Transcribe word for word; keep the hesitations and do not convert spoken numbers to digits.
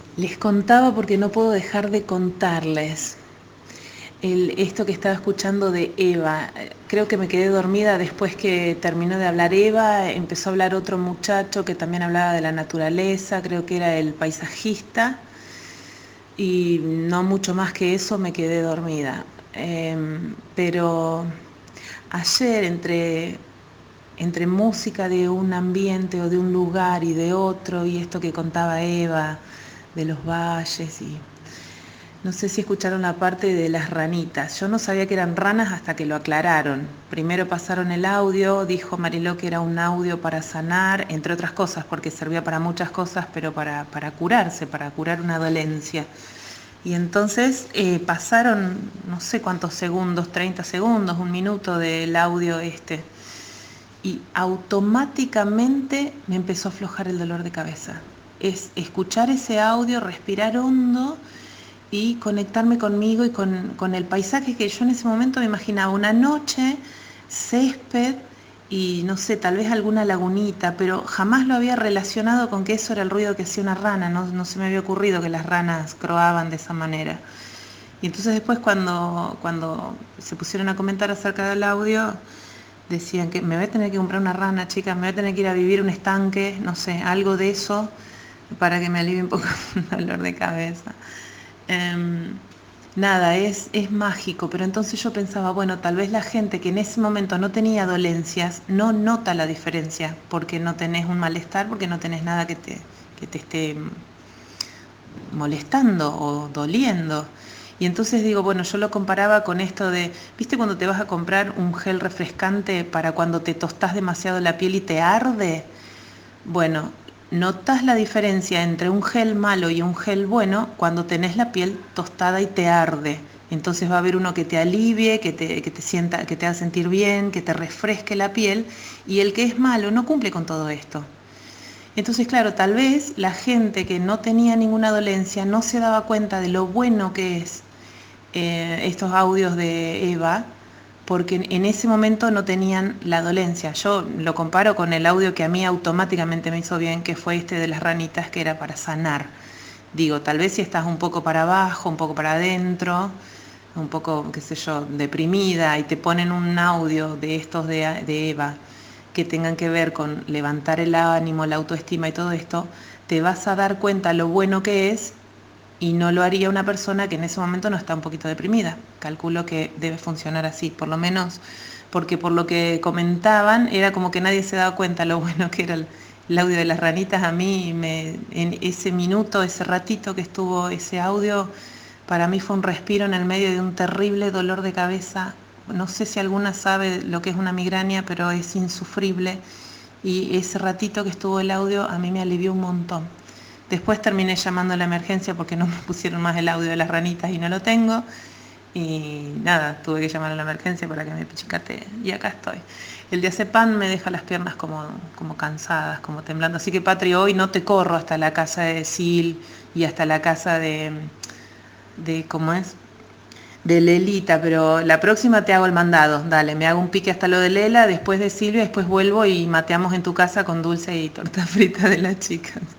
Les contaba porque no puedo dejar de contarles. El, esto que estaba escuchando de Eva, creo que me quedé dormida después que terminó de hablar Eva, empezó a hablar otro muchacho que también hablaba de la naturaleza, creo que era el paisajista, y no mucho más que eso me quedé dormida. Eh, pero ayer entre, entre música de un ambiente o de un lugar y de otro, y esto que contaba Eva, de los valles y no sé si escucharon la parte de las ranitas. Yo no sabía que eran ranas hasta que lo aclararon. Primero pasaron el audio, dijo Mariló que era un audio para sanar, entre otras cosas, porque servía para muchas cosas, pero para, para curarse, para curar una dolencia. Y entonces eh, pasaron no sé cuántos segundos, treinta segundos, un minuto del audio este. Y automáticamente me empezó a aflojar el dolor de cabeza. Es escuchar ese audio, respirar hondo y conectarme conmigo y con, con el paisaje que yo en ese momento me imaginaba una noche, césped y no sé, tal vez alguna lagunita, pero jamás lo había relacionado con que eso era el ruido que hacía una rana, no, no se me había ocurrido que las ranas croaban de esa manera. Y entonces después cuando, cuando se pusieron a comentar acerca del audio, decían que me voy a tener que comprar una rana, chicas, me voy a tener que ir a vivir un estanque, no sé, algo de eso, para que me alivie un poco el dolor de cabeza. Um, nada, es, es mágico, pero entonces yo pensaba, bueno, tal vez la gente que en ese momento no tenía dolencias no nota la diferencia, porque no tenés un malestar, porque no tenés nada que te, que te esté molestando o doliendo. Y entonces digo, bueno, yo lo comparaba con esto de, ¿viste cuando te vas a comprar un gel refrescante para cuando te tostás demasiado la piel y te arde? Bueno, notas la diferencia entre un gel malo y un gel bueno cuando tenés la piel tostada y te arde. Entonces va a haber uno que te alivie, que te, que te sienta, que te haga sentir bien, que te refresque la piel, y el que es malo no cumple con todo esto. Entonces, claro, tal vez la gente que no tenía ninguna dolencia no se daba cuenta de lo bueno que es eh, estos audios de Eva, porque en ese momento no tenían la dolencia. Yo lo comparo con el audio que a mí automáticamente me hizo bien, que fue este de las ranitas, que era para sanar. Digo, tal vez si estás un poco para abajo, un poco para adentro, un poco, qué sé yo, deprimida, y te ponen un audio de estos de, de Eva, que tengan que ver con levantar el ánimo, la autoestima y todo esto, te vas a dar cuenta lo bueno que es, y no lo haría una persona que en ese momento no está un poquito deprimida. Calculo que debe funcionar así, por lo menos, porque por lo que comentaban era como que nadie se daba cuenta lo bueno que era el, el audio de las ranitas. A mí, me, en ese minuto, ese ratito que estuvo ese audio, para mí fue un respiro en el medio de un terrible dolor de cabeza. No sé si alguna sabe lo que es una migraña, pero es insufrible. Y ese ratito que estuvo el audio a mí me alivió un montón. Después terminé llamando a la emergencia porque no me pusieron más el audio de las ranitas y no lo tengo. Y nada, tuve que llamar a la emergencia para que me pichicate y acá estoy. El diazepam me deja las piernas como, como cansadas, como temblando. Así que, Patri, hoy no te corro hasta la casa de Sil y hasta la casa de, de ¿cómo es? De Lelita, pero la próxima te hago el mandado. Dale, me hago un pique hasta lo de Lela, después de Silvia, después vuelvo y mateamos en tu casa con dulce y torta frita de las chicas.